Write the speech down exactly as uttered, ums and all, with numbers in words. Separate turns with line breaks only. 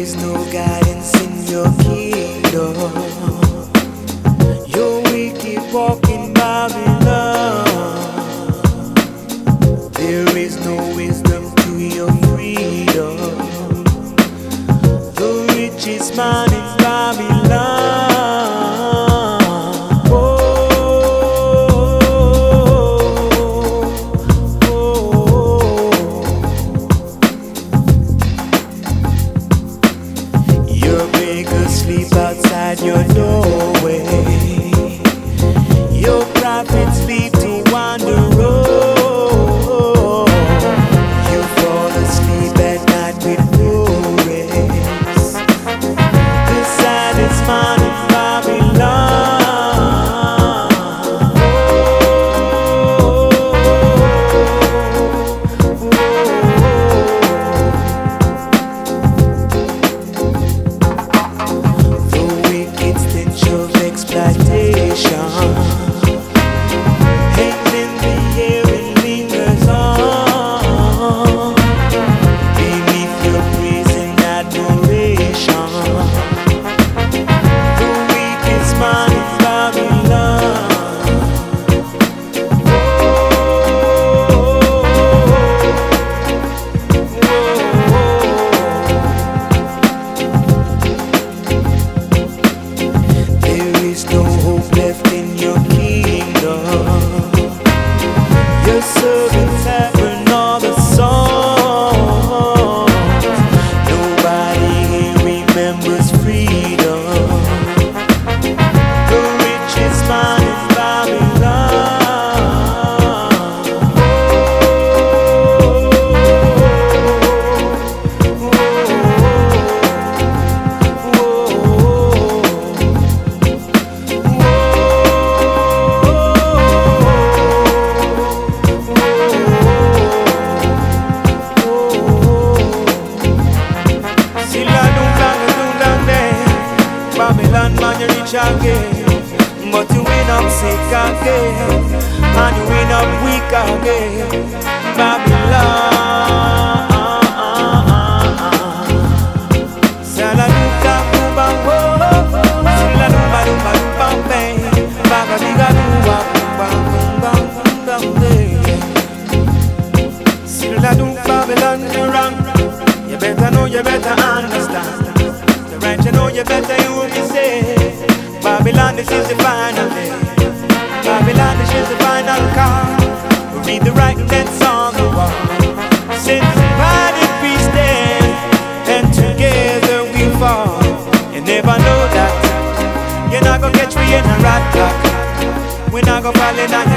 is no guidance in your kingdom. You're wicked walking Babylon. There is no wisdom to your freedom. The richest man in Babylon. Sleep outside your doorway. Your prophets sleep to wander road. You fall asleep at night with no rest. The saddest man in Babylon. Exploitation hangs in the air and lingers on beneath your praise and admiration. The weakest man in Babylon. No hope left in your kingdom. Your servants have heard all the songs. Nobody here remembers freedom. The richest man in Babylon, man, you reach again, but you win up sick again, and you win up weak again. Babylon, Saladuka Kubango, Siladumba Dumba Dumba, Bagabiga Dumba Dumba Dumba Dumba. Siladum Babylon, you wrong. You better know, you better understand. Right, you know you better you will be saved. Babylon, this is the final day. Babylon, this is the final call. We read the writing that's on the wall. Since divided we stand, and together we fall. You never know that. You're not gonna catch me in a rat clock. We're not gonna fall in on